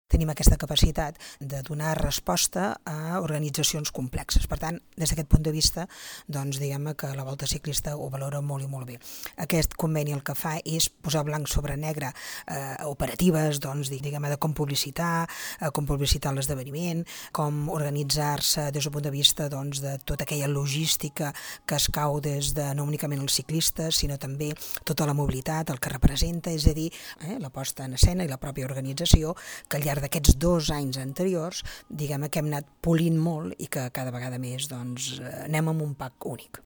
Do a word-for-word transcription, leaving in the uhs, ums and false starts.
tenim aquesta capacitat de donar resposta a organitzacions complexes. Per tant, des d'aquest punt de vista, doncs, diguem que la Volta Ciclista ho valora molt i molt bé. Aquest conveni el que fa és posar blanc sobre negre eh, operatives, doncs, diguem de com publicitar, eh, com publicitar l'esdeveniment, com organitzar-se des del punt de vista doncs, de tota aquella logística que es cau des de no únicament els ciclistes, sinó també tota la mobilitat, el que representa, és a dir, eh, la posta en escena i la pròpia organització, que al llarg d'aquests dos anys anteriors, diguem que hem anat polint molt i que cada vegada més doncs, anem amb un pack únic.